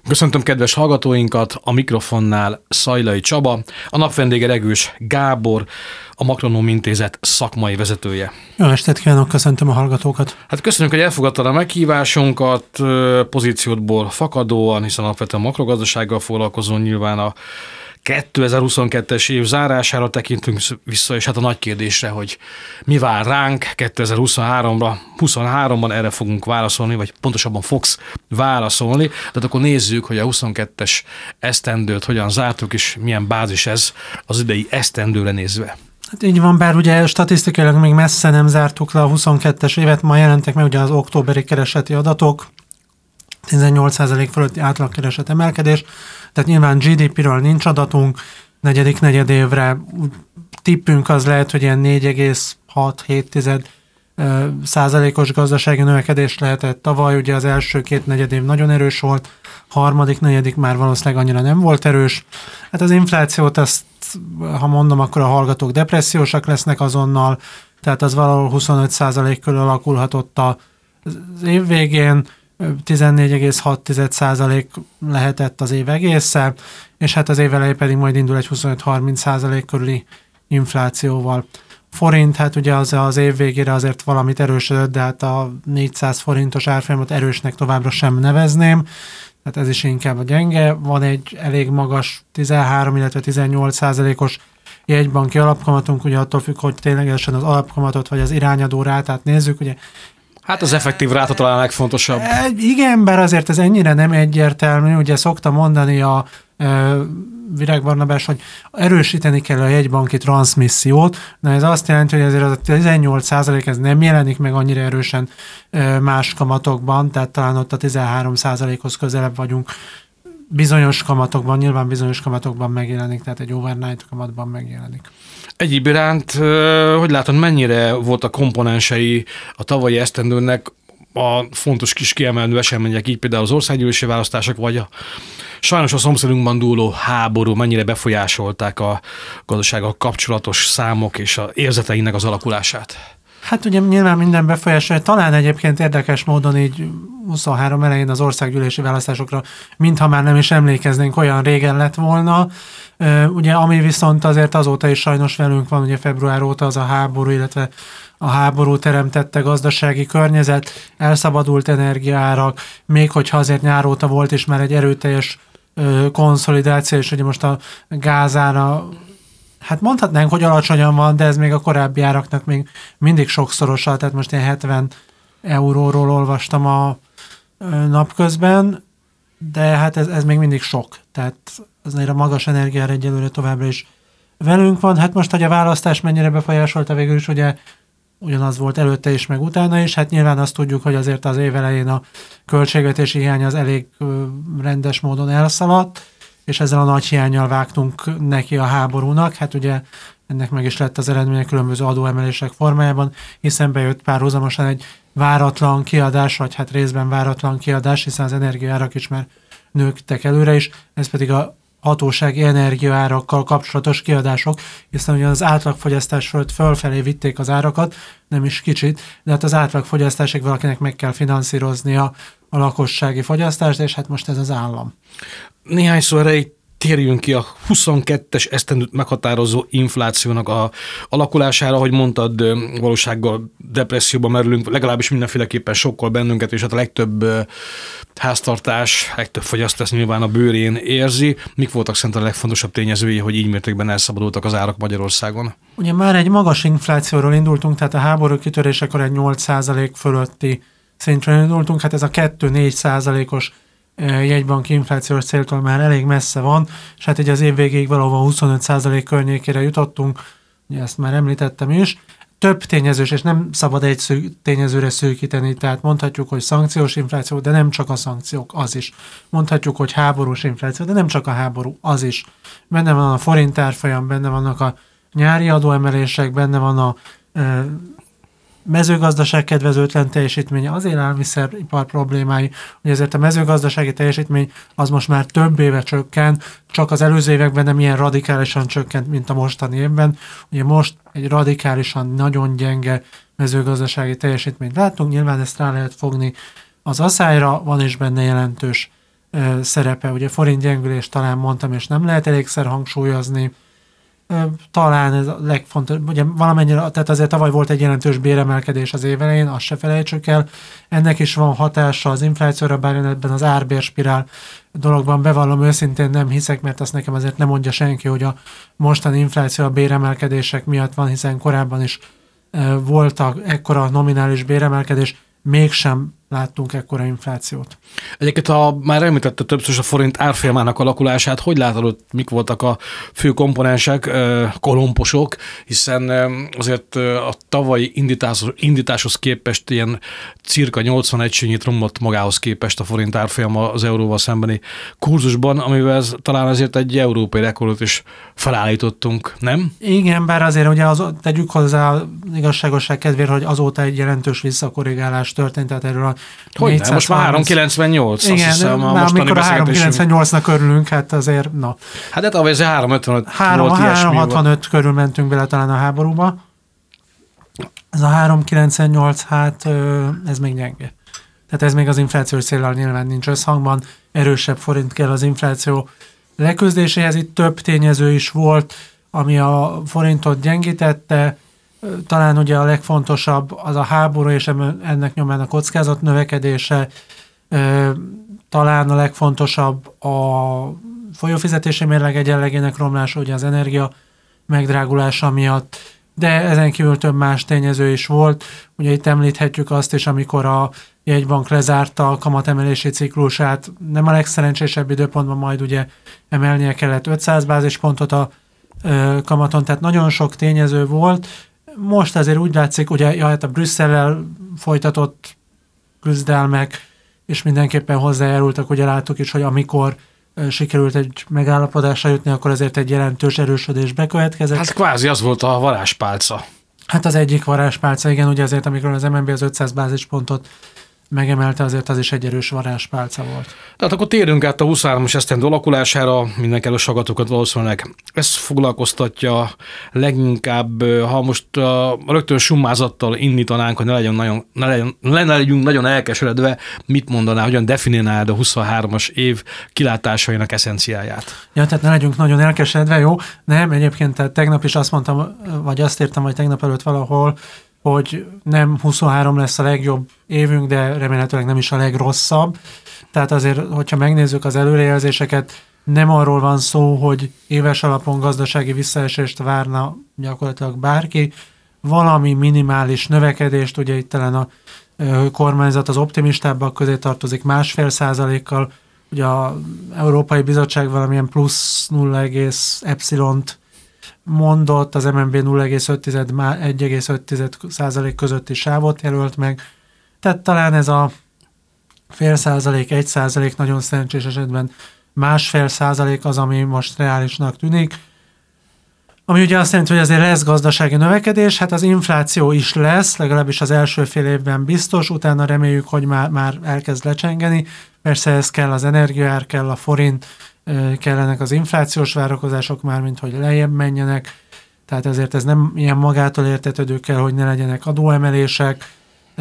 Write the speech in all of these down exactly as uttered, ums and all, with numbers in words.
Köszöntöm kedves hallgatóinkat, a mikrofonnál Szajlai Csaba, a napvendége Regős Gábor, a Makronóm Intézet szakmai vezetője. Jó estét kívánok, köszöntöm a hallgatókat. Hát köszönjük, hogy elfogadtad a meghívásunkat pozíciódból fakadóan, hiszen alapvetően makrogazdasággal foglalkozó, nyilván a kétezer-huszonkettes év zárására tekintünk vissza, és hát a nagy kérdésre, hogy mi vár ránk kétezer-huszonháromra, huszonháromban erre fogunk válaszolni, vagy pontosabban fogsz válaszolni. Tehát akkor nézzük, hogy a huszonkettes esztendőt hogyan zártuk, és milyen bázis ez az idei esztendőre nézve. Hát így van, bár ugye statisztikailag még messze nem zártuk le a huszonkettes évet, ma jelentek meg ugye az októberi kereseti adatok, tizennyolc százalék fölötti átlagkereset emelkedés, tehát nyilván gé dé pé-ről nincs adatunk, negyedik negyedévre tippünk az lehet, hogy ilyen négy egész hat-hét százalékos gazdasági növekedés lehetett tavaly, ugye az első két negyedév nagyon erős volt, harmadik negyedik már valószínűleg annyira nem volt erős. Hát az inflációt, azt, ha mondom, akkor a hallgatók depressziósak lesznek azonnal, tehát az valahol huszonöt százalék körül alakulhatott az év végén, tizennégy egész hat százalék lehetett az év egészen, és hát az év elején pedig majd indul egy huszonöt-harminc százalék körüli inflációval. Forint, hát ugye az, az év végére azért valamit erősödött, de hát a négyszáz forintos árfolyamot erősnek továbbra sem nevezném, tehát ez is inkább a gyenge. Van egy elég magas tizenhárom, illetve tizennyolc százalékos jegybanki alapkamatunk, ugye attól függ, hogy ténylegesen az alapkamatot vagy az irányadó rátát nézzük, ugye. Hát az effektív ráta talán a legfontosabb. Igen, bár azért ez ennyire nem egyértelmű, ugye szokta mondani a e, Virág Barnabás, hogy erősíteni kell a jegybanki transzmissziót, de ez azt jelenti, hogy ezért az a tizennyolc százalék ez nem jelenik meg annyira erősen e, más kamatokban, tehát talán ott a tizenhárom százalékhoz közelebb vagyunk. Bizonyos kamatokban, nyilván bizonyos kamatokban megjelenik, tehát egy overnight kamatban megjelenik. Egyéb iránt, hogy látod, mennyire volt a komponensei a tavalyi esztendőnek a fontos kis kiemelő események, így például az országgyűlési választások, vagy a sajnos a szomszédunkban dúló háború, mennyire befolyásolták a gazdasággal kapcsolatos számok és az érzeteinek az alakulását? Hát ugye nyilván minden befolyásolja, talán egyébként érdekes módon így huszonhárom elején az országgyűlési választásokra, mintha már nem is emlékeznénk, olyan régen lett volna. Ugye ami viszont azért azóta is sajnos velünk van, ugye február óta az a háború, illetve a háború teremtette gazdasági környezet, elszabadult energiaárak, még hogyha azért nyár óta volt is már egy erőteljes konszolidáció, és ugye most a gázára, hát mondhatnánk, hogy alacsonyan van, de ez még a korábbi áraknak még mindig sokszorosa, tehát most én hetven euróról olvastam a napközben, de hát ez, ez még mindig sok, tehát azért a magas energiára egyelőre továbbra is velünk van. Hát most, hogy a választás mennyire befolyásolta végül is, ugye ugyanaz volt előtte is, meg utána is, hát nyilván azt tudjuk, hogy azért az év elején a költségvetési hiány az elég rendes módon elszaladt, és ezzel a nagy hiánnyal vágtunk neki a háborúnak. Hát ugye ennek meg is lett az eredménye különböző adóemelések formájában, hiszen bejött párhuzamosan egy váratlan kiadás, vagy hát részben váratlan kiadás, hiszen az energiaárak is már nőttek előre is, ez pedig a hatósági energiaárakkal kapcsolatos kiadások, hiszen ugye az átlagfogyasztás fölött fölfelé vitték az árakat, nem is kicsit, de hát az átlagfogyasztásig valakinek meg kell finanszíroznia a lakossági fogyasztást, és hát most ez az állam. Néhány szó erre térjünk ki a huszonkettes esztendőt meghatározó inflációnak a alakulására, hogy mondtad, valósággal depresszióba merülünk, legalábbis mindenféleképpen sokkal bennünket, és hát a legtöbb háztartás, legtöbb fogyasztás nyilván a bőrén érzi. Mik voltak szerintem a legfontosabb tényezői, hogy így mértékben elszabadultak az árak Magyarországon? Ugye már egy magas inflációról indultunk, tehát a háború kitörésekor egy nyolc százalék fölötti szintről indultunk, hát ez a kettő-négy százalékos jegybanki inflációs céltól már elég messze van, és hát így az év végéig valahol huszonöt százalék környékére jutottunk, ugye ezt már említettem is. Több tényezős, és nem szabad egy szű, tényezőre szűkíteni, tehát mondhatjuk, hogy szankciós infláció, de nem csak a szankciók, az is. Mondhatjuk, hogy háborús infláció, de nem csak a háború, az is. Benne van a forint árfolyam, benne vannak a nyári adóemelések, benne van a e, mezőgazdaság kedvezőtlen teljesítménye, az élelmiszeripar problémái, hogy ezért a mezőgazdasági teljesítmény az most már több éve csökken, csak az előző években nem ilyen radikálisan csökkent, mint a mostani évben. Ugye most egy radikálisan nagyon gyenge mezőgazdasági teljesítményt látunk, nyilván ezt rá lehet fogni az aszályra, van is benne jelentős szerepe. Ugye forint gyengülés talán mondtam, és nem lehet elégszer hangsúlyozni. Talán ez a legfontosabb, ugye valamennyire, tehát azért tavaly volt egy jelentős béremelkedés az év elején, azt se felejtsük el. Ennek is van hatása az inflációra, bár én ebben az árbérspirál dologban bevallom őszintén nem hiszek, mert azt nekem azért nem mondja senki, hogy a mostani infláció a béremelkedések miatt van, hiszen korábban is voltak ekkora nominális béremelkedés, mégsem láttunk ekkora inflációt. Egyébként, ha már említette többször a forint árfolyamának alakulását, hogy látod, hogy mik voltak a fő komponensek, kolomposok, hiszen azért a tavalyi indításhoz, indításhoz képest ilyen cirka nyolcvan egységnyit romlott magához képest a forint árfolyama az euróval szembeni kurzusban, amivel ez, talán azért egy európai rekordot is felállítottunk, nem? Igen, bár azért ugye az, tegyük hozzá igazságosság kedvéért, hogy azóta egy jelentős visszakorrigálás történt, tehát erről a Hogyne, most már három kilencvennyolc, igen, azt hiszem, a már mostani amikor a három kilencvennyolcnak örülünk, hát azért, na. Hát de tavaly ez három ötvenöt volt ilyesmi. három hatvanöt körül mentünk bele talán a háborúba. Ez a három kilencvennyolc, hát ez még gyenge. Tehát ez még az inflációs céllal nyilván nincs összhangban. Erősebb forint kell az infláció leküzdéséhez. Itt több tényező is volt, ami a forintot gyengítette. Talán ugye a legfontosabb az a háború, és ennek nyomán a kockázat növekedése. Talán a legfontosabb a folyófizetési mérleg egyenlegének romlása, ugye az energia megdrágulása miatt, de ezen kívül több más tényező is volt. Ugye itt említhetjük azt is, amikor a jegybank lezárta a kamatemelési ciklusát, nem a legszerencsésebb időpontban, majd ugye emelnie kellett ötszáz bázispontot a kamaton, tehát nagyon sok tényező volt. Most azért úgy látszik, ugye ja, hát a Brüsszellel folytatott küzdelmek, és mindenképpen hozzájárultak, ugye láttuk is, hogy amikor sikerült egy megállapodásra jutni, akkor azért egy jelentős erősödés bekövetkezett. Hát kvázi az volt a varázspálca. Hát az egyik varázspálca, igen, ugye azért, amikor az em en bé az ötszáz bázispontot megemelte, azért az is egy erős varázspálca volt. Tehát akkor térjünk át a huszonhármas esztendő alakulására, mindenkelős hallgatókat valószínűleg ezt foglalkoztatja leginkább, ha most a rögtön summázattal indítanánk, hogy ne, legyen nagyon, ne, legyen, ne legyünk nagyon elkeseredve, mit mondaná, hogyan definináld a huszonhármas év kilátásainak eszenciáját? Ja, tehát ne legyünk nagyon elkeseredve, jó? Nem, egyébként tehát tegnap is azt mondtam, vagy azt írtam, hogy tegnap előtt valahol, hogy nem huszonhárom lesz a legjobb évünk, de remélhetőleg nem is a legrosszabb. Tehát azért, hogyha megnézzük az előrejelzéseket, nem arról van szó, hogy éves alapon gazdasági visszaesést várna gyakorlatilag bárki, valami minimális növekedést, ugye itt talán a kormányzat az optimistábbak közé tartozik másfél százalékkal, ugye az Európai Bizottság valamilyen plusz nulla egész epszilont mondott, az em en bé nulla egész öt egy egész öt százalék közötti sávot jelölt meg. Tehát talán ez a fél százalék, egy százalék, nagyon szerencsés esetben másfél százalék az, ami most reálisnak tűnik. Ami ugye azt jelenti, hogy azért lesz gazdasági növekedés, hát az infláció is lesz, legalábbis az első fél évben biztos, utána reméljük, hogy már, már elkezd lecsengeni. Persze ez kell az energiaár, kell a forint, kellenek az inflációs várakozások már, mint hogy lejjebb menjenek, tehát ezért ez nem ilyen magától értetődő kell, hogy ne legyenek adóemelések.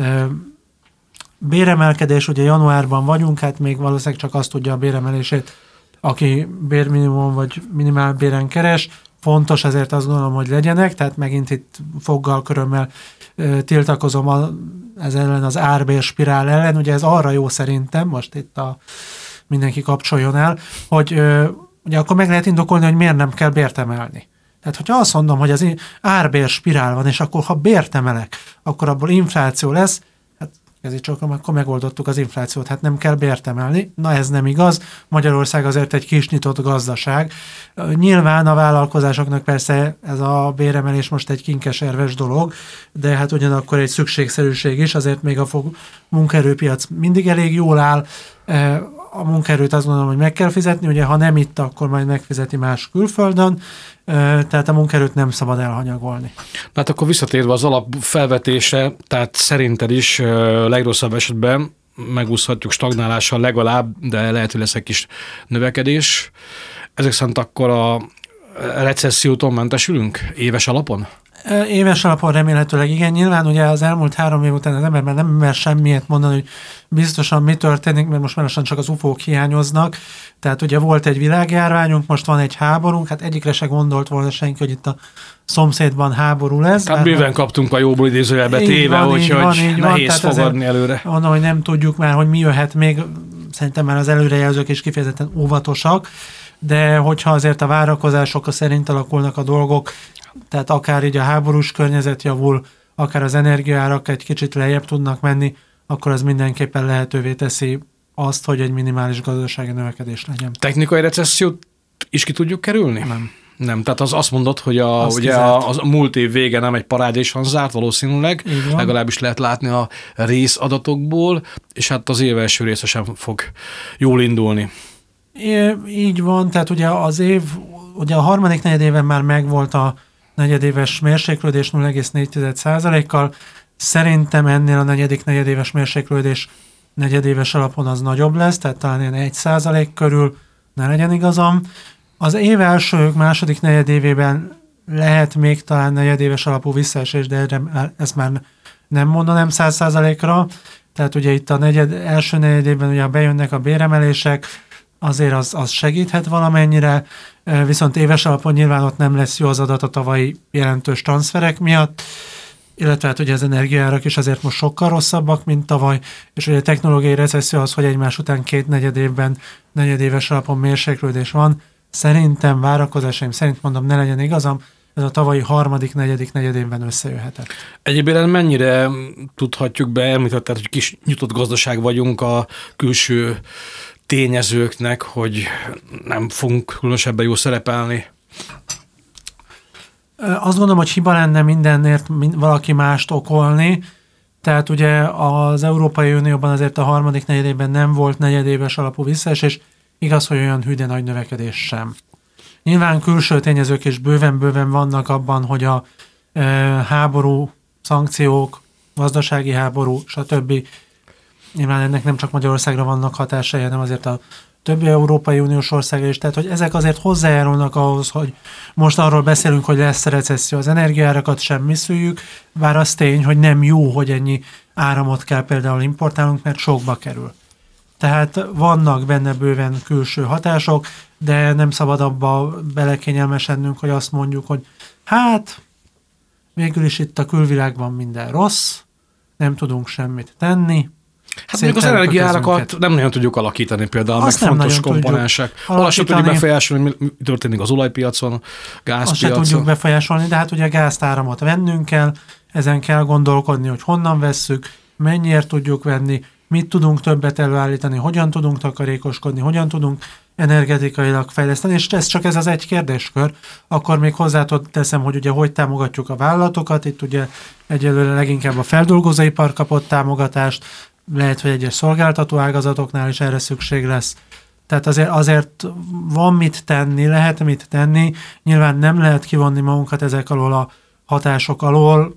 Béremelkedés, ugye januárban vagyunk, hát még valószínűleg csak azt tudja a béremelését, aki bérminimum vagy minimálbéren keres. Fontos ezért azt gondolom, hogy legyenek, tehát megint itt foggal, körömmel tiltakozom a, ez ellen az árbérspirál ellen, ugye ez arra jó szerintem, most itt a mindenki kapcsoljon el, hogy ö, ugye akkor meg lehet indokolni, hogy miért nem kell bért emelni. Tehát, hogyha azt mondom, hogy az árbér spirál van, és akkor ha bért emelek, akkor abból infláció lesz, hát ez így csak, akkor megoldottuk az inflációt, hát nem kell bért emelni. Na ez nem igaz, Magyarország azért egy kis nyitott gazdaság. Nyilván a vállalkozásoknak persze ez a béremelés most egy kinkeserves dolog, de hát ugyanakkor egy szükségszerűség is, azért még a fog, munkaerőpiac mindig elég jól áll, a munkaerőt azt gondolom, hogy meg kell fizetni, ugye ha nem itt, akkor majd megfizeti más külföldön, tehát a munkaerőt nem szabad elhanyagolni. Hát akkor visszatérve az alapfelvetésre, tehát szerinted is legrosszabb esetben megúszhatjuk stagnálással legalább, de lehet, hogy lesz egy kis növekedés. Ezek szerint akkor a recessziótól mentesülünk éves alapon? Éves alapon remélhetőleg igen. Nyilván ugye az elmúlt három év után az ember már nem mer semmiért mondani, hogy biztosan mi történik, mert most már lassan csak az ufók hiányoznak. Tehát ugye volt egy világjárványunk, most van egy háborunk, hát egyikre se gondolt volna senki, hogy itt a szomszédban háború lesz. Tehát bőven kaptunk a jóból idézőjelbe téve, úgyhogy nehéz van, fogadni előre. Mondom, hogy nem tudjuk már, hogy mi jöhet még, szerintem már az előrejelzők is kifejezetten óvatosak, de hogyha azért a várakozások szerint alakulnak a dolgok, tehát akár így a háborús környezet javul, akár az energiaárak egy kicsit lejjebb tudnak menni, akkor az mindenképpen lehetővé teszi azt, hogy egy minimális gazdasági növekedés legyen. Technikai recessziót is ki tudjuk kerülni? Nem. Nem, tehát az azt mondod, hogy a, ugye a, a múlt év vége nem egy parádésan zárt valószínűleg, legalábbis lehet látni a részadatokból, és hát az év első része sem fog jól indulni. É, így van, tehát ugye az év, ugye a harmadik negyedében már megvolt a negyedéves mérséklődés nulla egész négy százalékkal. Szerintem ennél a negyedik negyedéves mérséklődés negyedéves alapon az nagyobb lesz, tehát talán ilyen egy százalék körül, ne legyen igazam. Az év első, második negyedévében lehet még talán negyedéves alapú visszaesés, de erre, ezt már nem mondanám száz százalékra. Tehát ugye itt a negyed, első negyedében ugye bejönnek a béremelések, azért az, az segíthet valamennyire, viszont éves alapon nyilván ott nem lesz jó az adat a tavalyi jelentős transferek miatt, illetve hát ugye az energiaárak is azért most sokkal rosszabbak, mint tavaly, és ugye a technológiai recesszió az, hogy egymás után két negyed évben negyedéves alapon mérséklődés van. Szerintem, várakozásaim szerint mondom, ne legyen igazam, ez a tavalyi harmadik, negyedik negyedévben összejöhetett. Egyébként mennyire tudhatjuk be, említetted, hogy kis nyitott gazdaság vagyunk a külső tényezőknek, hogy nem fogunk különösebben jól szerepelni? Azt gondolom, hogy hiba lenne mindenért valaki mást okolni. Tehát ugye az Európai Unióban azért a harmadik negyedében nem volt negyedéves alapú visszaesés, igaz, hogy olyan hűde nagy növekedés sem. Nyilván külső tényezők is bőven-bőven vannak abban, hogy a e, háború, szankciók, gazdasági háború, stb. Nyilván ennek nem csak Magyarországra vannak hatásai, hanem azért a többi Európai Uniós országra is. Tehát, hogy ezek azért hozzájárulnak ahhoz, hogy most arról beszélünk, hogy lesz recesszió, az energiaárakat sem miszüljük, bár az tény, hogy nem jó, hogy ennyi áramot kell például importálnunk, mert sokba kerül. Tehát vannak benne bőven külső hatások, de nem szabad abba belekényelmesednünk, hogy azt mondjuk, hogy hát végül is itt a külvilágban minden rossz, nem tudunk semmit tenni. Hát mondjuk az energiárakat nem nagyon tudjuk alakítani például, azt meg fontos komponensek. Azt sem tudjuk befolyásolni, mi történik az olajpiacon, gázpiacon. Azt sem tudjuk befolyásolni, de hát ugye gáztáramot vennünk kell, ezen kell gondolkodni, hogy honnan vesszük, mennyiért tudjuk venni, mit tudunk többet előállítani, hogyan tudunk takarékoskodni, hogyan tudunk energetikailag fejleszteni, és ez csak ez az egy kérdéskör. Akkor még hozzáteszem, hogy ugye hogy támogatjuk a vállalatokat, itt ugye egyelőre leginkább a feldolgozóipar kapott támogatást, lehet, hogy egyes szolgáltató ágazatoknál is erre szükség lesz. Tehát azért, azért van mit tenni, lehet mit tenni, nyilván nem lehet kivonni magunkat ezek alól a hatások alól,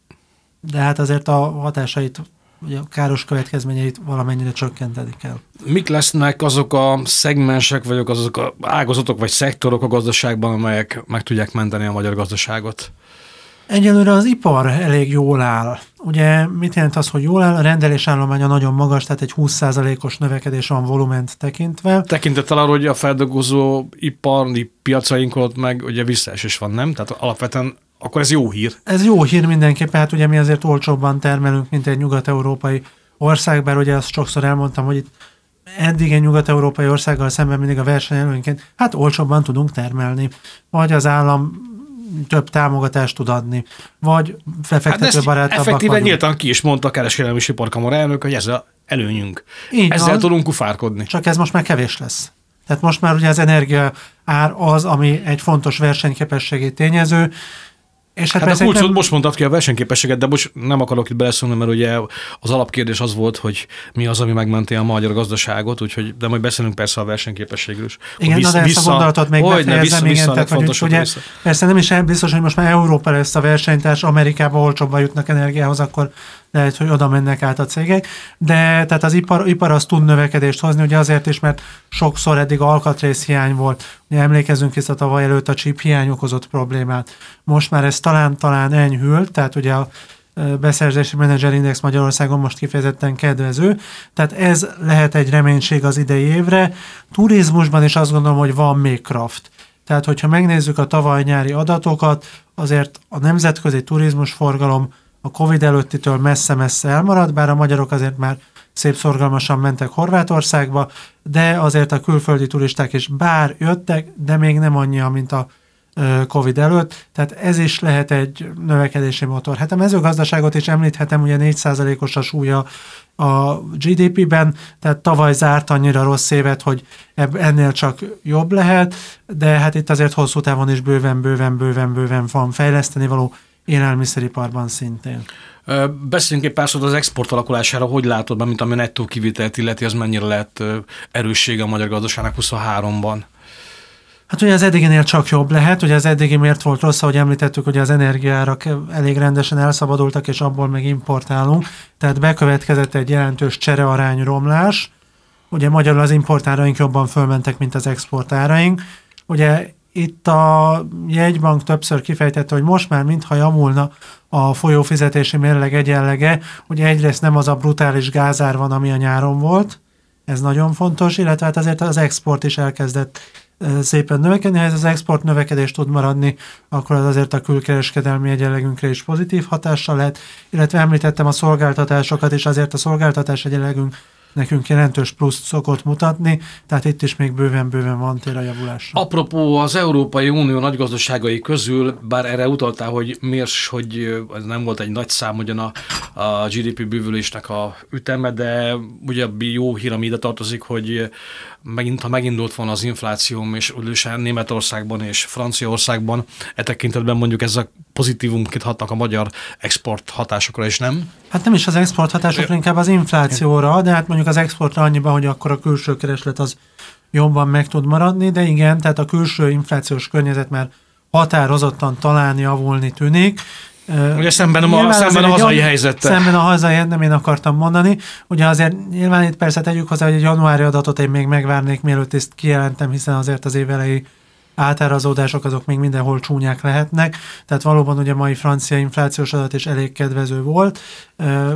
de hát azért a hatásait, ugye a káros következményeit valamennyire csökkenteni kell. Mik lesznek azok a szegmensek, vagy azok a ágazatok, vagy szektorok a gazdaságban, amelyek meg tudják menteni a magyar gazdaságot? Egyelőre az ipar elég jól áll. Ugye mit jelent az, hogy jól áll? A rendelésállománya nagyon magas, tehát egy húsz százalékos növekedés van volument tekintve. Tekintettel arra, hogy a feldolgozó ipari piacainkon meg ugye visszaesés van, nem? Tehát alapvetően akkor ez jó hír. Ez jó hír mindenképpen, hát ugye mi azért olcsóbban termelünk, mint egy nyugat-európai ország, bár ugye azt sokszor elmondtam, hogy itt eddig egy nyugat-európai országgal szemben mindig a versenyelőnként, hát olcsóbban tudunk termelni, vagy az állam több támogatást tud adni, vagy befektetőbarátabbak hát effektíven nyíltan ki is mondta a kereskedelmi és iparkamara elnök, hogy ez az előnyünk. Így Ezzel van, tudunk kufárkodni. Csak ez most már kevés lesz. Tehát most már ugye az energia ár az, ami egy fontos versenyképességi tényező. És hát hát a kulcsot nem... most mondtad ki a versenyképességet, de most nem akarok itt beleszólni, mert ugye az alapkérdés az volt, hogy mi az, ami megmenti a magyar gazdaságot, úgyhogy, de majd beszélünk persze a versenyképességről is. Igen, vissza, de ezt vissza, a gondolatot még befejezem, igen, tehát hogy ugye, persze nem is biztos, hogy most már Európa lesz a versenytárs, Amerikába olcsóbban jutnak energiához, akkor lehet, hogy oda mennek át a cégek, de tehát az ipar, ipar az tud növekedést hozni, ugye azért is, mert sokszor eddig alkatrészhiány volt. Ugye emlékezzünk vissza, tavaly előtt a chip hiány okozott problémát. Most már ez talán-talán enyhült, tehát ugye a beszerzési menedzserindex Magyarországon most kifejezetten kedvező, tehát ez lehet egy reménység az idei évre. Turizmusban is azt gondolom, hogy van még kraft. Tehát, hogyha megnézzük a tavaly nyári adatokat, azért a nemzetközi turizmusforgalom a Covid előttitől messze-messze elmaradt, bár a magyarok azért már szép szorgalmasan mentek Horvátországba, de azért a külföldi turisták is bár jöttek, de még nem annyian, mint a Covid előtt, tehát ez is lehet egy növekedési motor. Hát a mezőgazdaságot is említhetem, ugye négy százalékos a súlya a gé dé pében, tehát tavaly zárt annyira rossz évet, hogy ennél csak jobb lehet, de hát itt azért hosszú távon is bőven, bőven, bőven, bőven van fejleszteni való, élelmiszeriparban szintén. Beszéljünk egy pár szót az export alakulására, hogy látod be, mint ami nettó kivitelt illeti, az mennyire lett erőssége a magyar gazdaságnak huszonháromban? Hát ugye az eddiginél csak jobb lehet, ugye az eddigi miért volt rossz, ahogy említettük, hogy az energiaárak elég rendesen elszabadultak, és abból meg importálunk, tehát bekövetkezett egy jelentős cserearány romlás, ugye magyarul az importáraink jobban fölmentek, mint az exportáraink, ugye itt a jegybank többször kifejtette, hogy most már mintha javulna a folyófizetési mérleg egyenlege, ugye egyrészt nem az a brutális gázár van, ami a nyáron volt, ez nagyon fontos, illetve hát azért az export is elkezdett szépen növekedni. Ha ez az export növekedés tud maradni, akkor az azért a külkereskedelmi egyenlegünkre is pozitív hatással lehet, illetve említettem a szolgáltatásokat, és azért a szolgáltatás egyenlegünk nekünk jelentős pluszt szokott mutatni, tehát itt is még bőven-bőven van tér a javulásra. Apropó az Európai Unió nagygazdaságai közül, bár erre utaltál, hogy miért, hogy ez nem volt egy nagy szám ugyan a, a gé dé pé bővülésnek a üteme, de ugye jó hír, ami ide tartozik, hogy megint, ha megindult volna az infláció, és úgyhogy Németországban és Franciaországban, e tekintetben mondjuk ez a pozitívumként hatnak a magyar export hatásokra is, nem? Hát nem is az export hatásokra, inkább az inflációra, de hát mondjuk az exportra annyiban, hogy akkor a külső kereslet az jobban meg tud maradni, de igen, tehát a külső inflációs környezet már határozottan talán javulni tűnik. Ugye szemben a, szemben a hazai helyzettel. Szemben a hazai, nem én akartam mondani. Ugye azért nyilván itt persze tegyük hozzá, hogy egy januári adatot én még megvárnék, mielőtt ezt kijelentem, hiszen azért az év elejé átárazódások azok még mindenhol csúnyák lehetnek. Tehát valóban ugye mai francia inflációs adat is elég kedvező volt. Uh,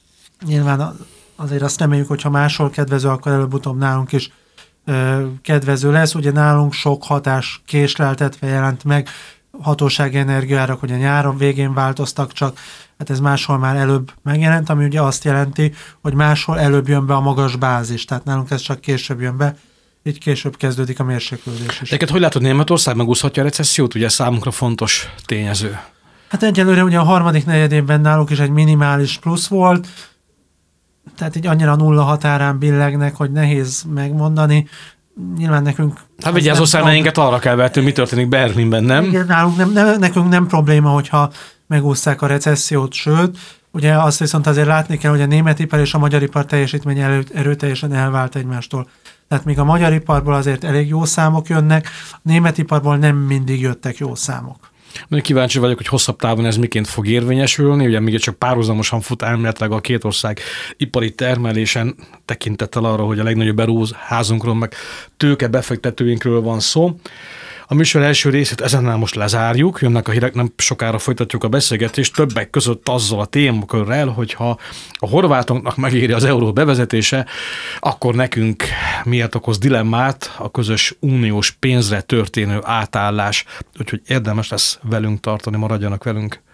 nyilván azért azt reméljük, hogy ha máshol kedvező, akkor előbb-utóbb nálunk is uh, kedvező lesz. Ugye nálunk sok hatás késleltetve jelent meg, hatósági energiaárak, hogy a nyáron végén változtak csak, hát ez máshol már előbb megjelent, ami ugye azt jelenti, hogy máshol előbb jön be a magas bázis, tehát nálunk ez csak később jön be, így később kezdődik a mérséklődés is. Teket hogy látod, Németország megúszhatja a recessziót? Ugye számunkra fontos tényező. Hát egyelőre ugye a harmadik negyedében náluk is egy minimális plusz volt, tehát így annyira nulla határán billegnek, hogy nehéz megmondani. Nyilván nekünk... Hát vigyázz, szemeinket arra kell vetni, mi történik Berlinben, nem? Igen, nálunk nem, nem, nekünk nem probléma, hogyha megúszszák a recessziót, sőt, ugye azt viszont azért látni kell, hogy a német ipar és a magyar ipar teljesítmény elő, erőteljesen elvált egymástól. Tehát még a magyar iparból azért elég jó számok jönnek, a német iparból nem mindig jöttek jó számok. Kíváncsi vagyok, hogy hosszabb távon ez miként fog érvényesülni, ugye még csak párhuzamosan fut elméletileg a két ország ipari termelésen, tekintettel arra, hogy a legnagyobb beruházunkról, meg tőke befektetőinkről van szó. A műsor első részét ezennel most lezárjuk, jönnek a hírek, nem sokára folytatjuk a beszélgetést, többek között azzal a témakörrel, hogyha a horvátoknak megéri az euró bevezetése, akkor nekünk miért okoz dilemmát a közös uniós pénzre történő átállás, úgyhogy érdemes lesz velünk tartani, maradjanak velünk.